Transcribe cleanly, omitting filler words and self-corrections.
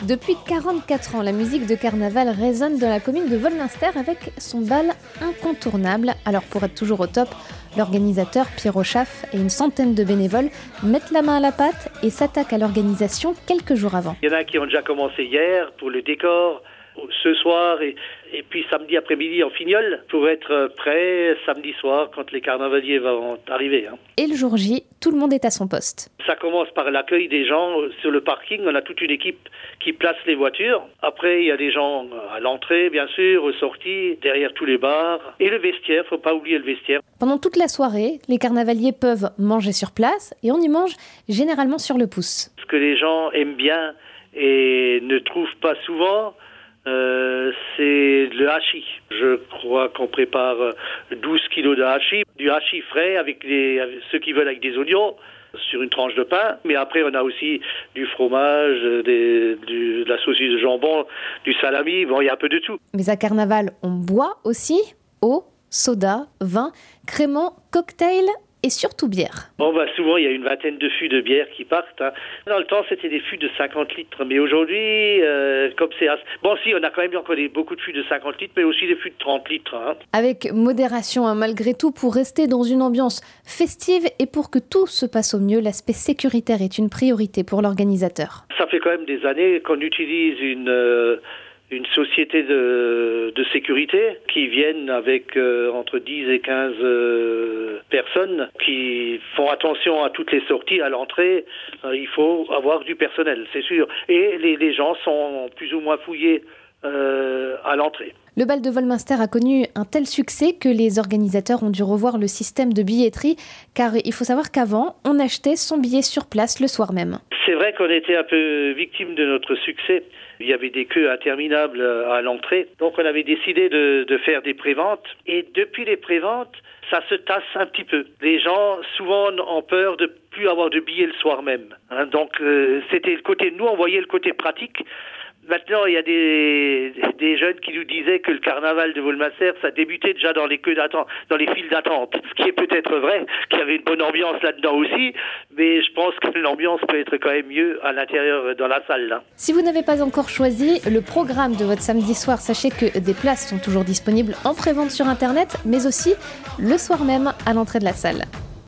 Depuis 44 ans, la musique de carnaval résonne dans la commune de Volminster avec son bal incontournable. Alors pour être toujours au top, l'organisateur Pierre Auchaff et une centaine de bénévoles mettent la main à la pâte et s'attaquent à l'organisation quelques jours avant. Il y en a qui ont déjà commencé hier pour le décor, ce soir et puis samedi après-midi en Fignole pour être prêt samedi soir quand les carnavaliers vont arriver. Et le jour J, tout le monde est à son poste. Ça commence par l'accueil des gens sur le parking. On a toute une équipe qui place les voitures. Après, il y a des gens à l'entrée, bien sûr, aux sorties, derrière tous les bars. Et le vestiaire, faut pas oublier le vestiaire. Pendant toute la soirée, les carnavaliers peuvent manger sur place et on y mange généralement sur le pouce. Ce que les gens aiment bien et ne trouvent pas souvent, c'est le hachis. Je crois qu'on prépare 12 kilos de hachis, du hachis frais avec ceux qui veulent avec des oignons sur une tranche de pain. Mais après, on a aussi du fromage, de la saucisse de jambon, du salami. Bon, il y a un peu de tout. Mais à carnaval, on boit aussi eau, soda, vin, créments, cocktails et surtout bière. Bon, souvent, il y a une vingtaine de fûts de bière qui partent. Dans le temps, c'était des fûts de 50 litres. Mais aujourd'hui, comme c'est... Bon, si, on a quand même encore beaucoup de fûts de 50 litres, mais aussi des fûts de 30 litres. Avec modération, malgré tout, pour rester dans une ambiance festive et pour que tout se passe au mieux, l'aspect sécuritaire est une priorité pour l'organisateur. Ça fait quand même des années qu'on utilise une société de sécurité qui viennent avec entre 10 et 15 personnes qui font attention à toutes les sorties, à l'entrée. Il faut avoir du personnel, c'est sûr. Et les gens sont plus ou moins fouillés à l'entrée. Le bal de Volminster a connu un tel succès que les organisateurs ont dû revoir le système de billetterie, car il faut savoir qu'avant, on achetait son billet sur place le soir même. C'est vrai qu'on était un peu victime de notre succès. Il y avait des queues interminables à l'entrée. Donc on avait décidé de faire des préventes. Et depuis les préventes, ça se tasse un petit peu. Les gens, souvent, ont peur de plus avoir de billets le soir même. Donc c'était le côté... Nous, on voyait le côté pratique. Maintenant, il y a des jeunes qui nous disaient que le carnaval de Volminster, ça débutait déjà dans les queues d'attente, dans les files d'attente. Ce qui est peut-être vrai, qu'il y avait une bonne ambiance là-dedans aussi, mais je pense que l'ambiance peut être quand même mieux à l'intérieur, dans la salle. Si vous n'avez pas encore choisi le programme de votre samedi soir, sachez que des places sont toujours disponibles en prévente sur Internet, mais aussi le soir même à l'entrée de la salle.